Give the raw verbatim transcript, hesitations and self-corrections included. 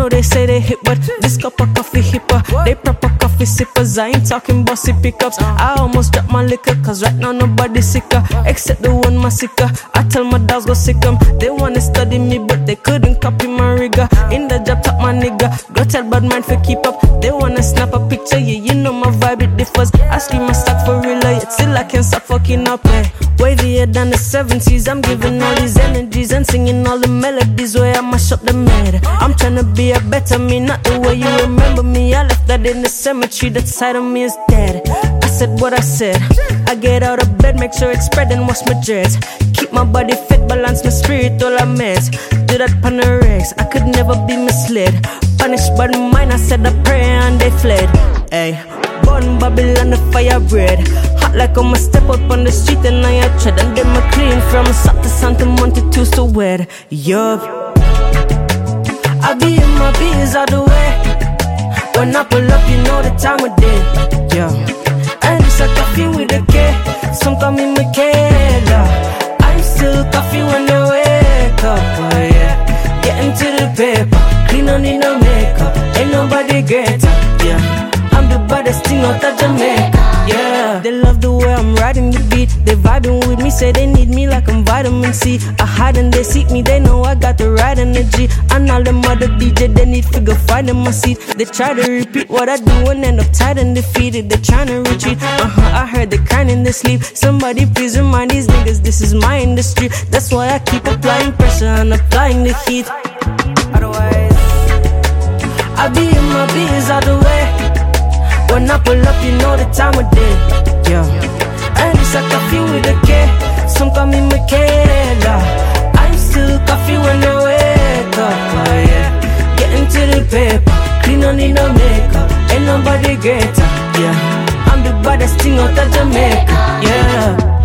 know they say they hip, but this cup of coffee hipper. They proper coffee sippers, I ain't talking bossy pickups. I almost dropped my liquor, cause right now nobody's sicker, except the one my sicker. I tell my dogs go sick 'em. They wanna study me, but they couldn't copy my rigor. In the job, top my nigga. Go tell bad man for keep up. They wanna snap a picture, yeah, you know my vibe, it differs. I scream my stuff for real, yet still I can't stop fucking up, eh. Wavier than the seventies, I'm giving all these energies and singing all the melodies where I mash up the mad. I'm tryna be a better me, not the way you remember me. I left that in the cemetery, that side of me is dead. I said what I said. I get out of bed, make sure it's spread and wash my dreads. Keep my body fit, balance my spirit, all I meds. Do that pan the regs, I could never be misled. Punished by the mind, I said a prayer and they fled. Ay, born Babylon, the fire bread. Hot like I'ma step out on the street and I a tread. And then I clean from south to Santa Monte to so wet. Yup, I be in my bees all the way. When I pull up, you know the time of day. Yeah, and it's a coffee with a K. Some call me Michaela. I'm still coffee when I wake up. Oh yeah, getting to the paper. Clean, don't need no makeup. Ain't nobody greater. Yeah, I'm the baddest thing out of Jamaica. Yeah, they love the way I'm riding the beat. They vibing with me, say they need me like I'm vitamin C. I hide and they seek me, they know I got the right energy. And all them other D J, they need figure find in my seat. They try to repeat what I do and end up tired and defeated. They tryna retreat, uh-huh, I heard they crying in their sleep. Somebody please remind these niggas this is my industry. That's why I keep applying pressure and applying the heat. Otherwise, I be in my bees all the way. When I pull up, you know the time of day. Yeah, and it's a coffee with a K. Some call me Michaela. I'm still coffee when I wake up. Oh yeah, getting to the paper. Clean, don't need no makeup. Ain't nobody greater. Yeah, I'm the baddest thing out of Jamaica. Yeah.